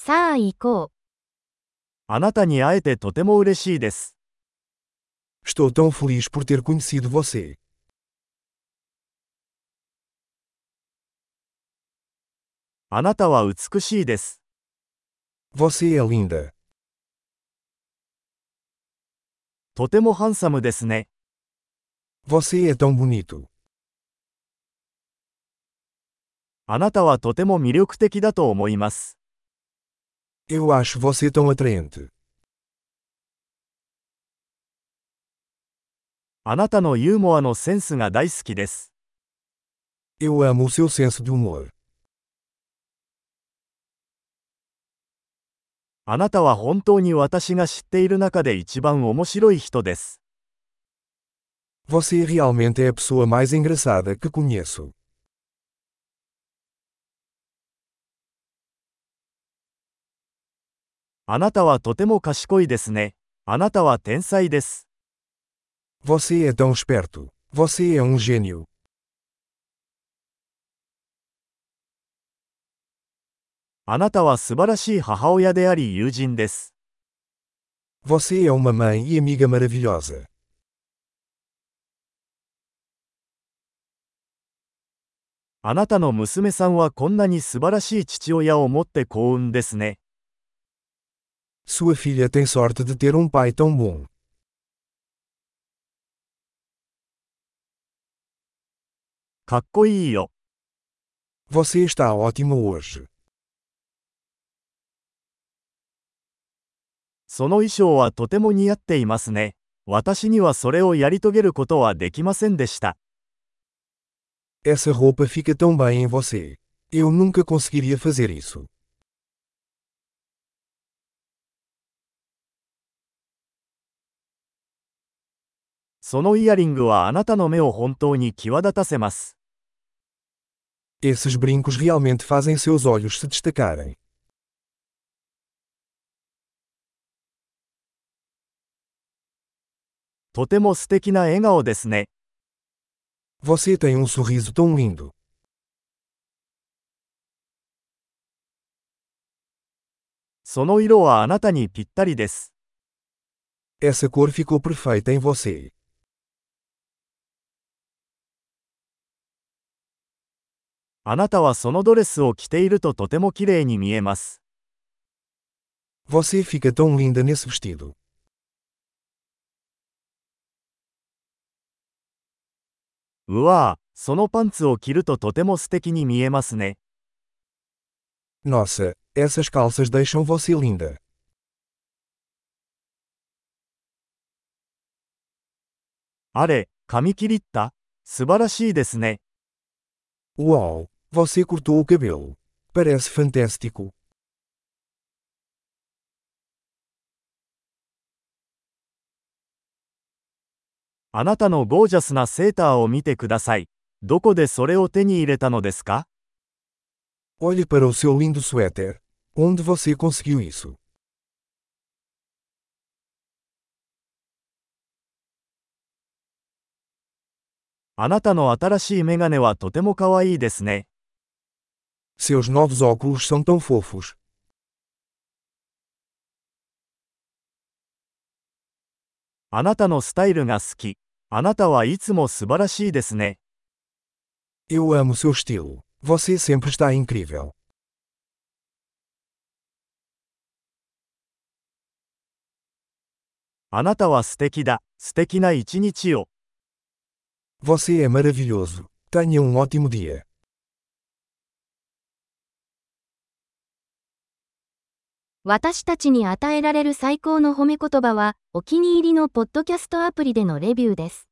さあ行こう。 あなたに会えてとても嬉しいです。 Estou tão feliz por ter conhecido você. あなたは美しいです。 Você é linda. とてもハンサムですね。 Você é tão bonito. あなたはとても魅力的だと思います。 Eu acho você tão atraente. あなたのユーモアのセンスが大好きです。 Eu amo o seu senso de humor. あなたは本当に私が知っている中で一番面白い人です。 Você realmente é a pessoa mais engraçada que conheço. あなたはとても賢いですね。あなたは天才です。 Você é tão esperto. Você é gênio. あなたは素晴らしい母親であり友人です。 Você é uma mãe e amiga maravilhosa. あなたの娘さんはこんなに素晴らしい父親を持って幸運ですね。 Sua filha tem sorte de ter pai tão bom. かっこいいよ。 Você está ótima hoje. その衣装はとても似合っていますね。私にはそれをやり遂げることはできませんでした。 Essa roupa fica tão bem em você. Eu nunca conseguiria fazer isso. そのイヤリングはあなたの目を本当に際立たせます。 Esses brincos realmente fazem seus olhos se destacarem. とても素敵な笑顔ですね。 Você tem sorriso tão lindo. その色はあなたにぴったりです。 Essa cor ficou perfeita em você. あなたはそのドレスを着ているととても綺麗に見えます。 Você fica tão linda nesse vestido. うわぁ、そのパンツを着るととても素敵に見えますね。 Nossa, essas calças deixam você linda. あれ、髪切りった？素晴らしいですね。 Uau, você cortou o cabelo. Parece fantástico. あなたのゴージャスなセーターを見てください。どこでそれを手に入れたのですか？ Olhe para o seu lindo suéter. Onde você conseguiu isso? あなたの新しいメガネはとてもかわいいですね。 Seus novos óculos são tão fofos. あなたのスタイルが好き。あなたはいつも素晴らしいですね。 Eu amo seu estilo. Você sempre está incrível. あなたは素敵だ。素敵な一日を。 Você é maravilhoso. Tenha ótimo dia. 私たちに与えられる最高の褒め言葉は、お気に入りのポッドキャストアプリでのレビューです。